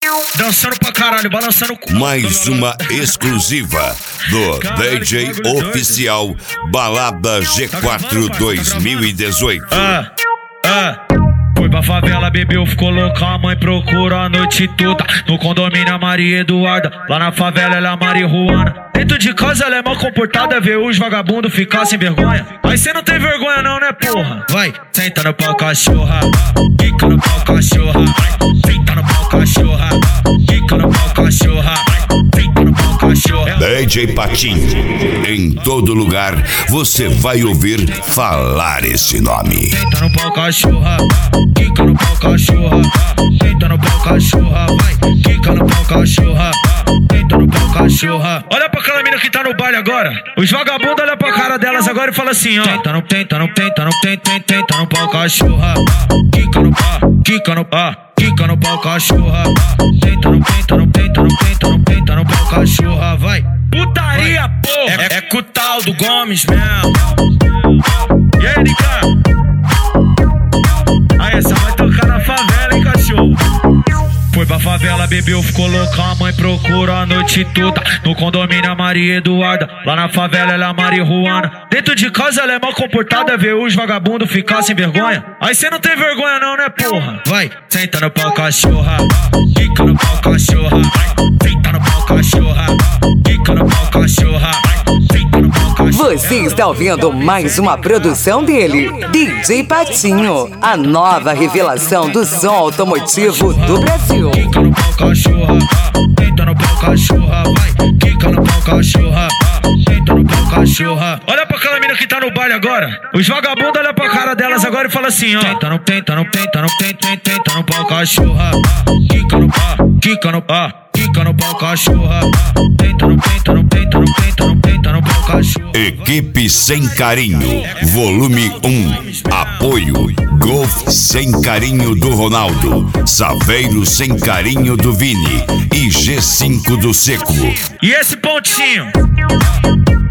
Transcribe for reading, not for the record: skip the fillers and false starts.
Dançando pra caralho, balançando o cu. Mais uma exclusiva do DJ Oficial Balada G4 2018. Foi pra favela, bebeu, ficou louca, a mãe procura a noite toda. No condomínio a Maria Eduarda, lá na favela ela é a marihuana. Dentro de casa ela é mal comportada, vê os vagabundos ficar sem vergonha. Mas cê não tem vergonha não, né porra? Vai, senta no pau cachorra, fica no pau cachorra. Senta no pau cachorra, fica no pau cachorra. Senta no pau cachorra. DJ Patinho, em todo lugar você vai ouvir falar esse nome. Senta no pau cachorra, fica no pau cachorra. Senta no pau cachorra, vai, fica no pau cachorra. Senta no pau cachorra. Olha pra aquela mina que tá no baile agora. Os vagabundos olham pra cara delas agora e falam assim, ó. Tenta no pau cachorra. Fica no pau, fica no pau. Fica no pau cachorra. Tenta no pau cachorra, vai. Putaria, porra. É com o tal do Gomes mesmo. E aí, Nica? Aí, essa vai tocar na favela, hein, cachorro? Foi pra favela, bebeu, ficou louca, a mãe procura a noite toda. No condomínio a Maria Eduarda, lá na favela ela é a marihuana. Dentro de casa ela é mal comportada, vê os vagabundos ficar sem vergonha. Aí cê não tem vergonha não, né porra? Vai, senta no pau cachorra, fica no pau cachorra. Senta no pau cachorra, fica no pau cachorra. Senta no pau cachorra. Você está ouvindo mais uma produção dele, DJ Patinho, a nova revelação do som automotivo do Brasil. Fica no pau cachorra, senta no pau cachorra, vai. Fica no pau cachorra, senta no pau cachorra. Olha pra aquela mina que tá no baile agora. Os vagabundos olham pra cara delas agora e falam assim, ó. Tenta no pau cachorra. Fica no pau, fica no pau. Fica no pau cachorra. Tenta no pau cachorra. Equipe Sem Carinho, volume 1. Apoio Golf Sem Carinho do Ronaldo, Saveiro Sem Carinho do Vini e G5 do Seco. E esse pontinho?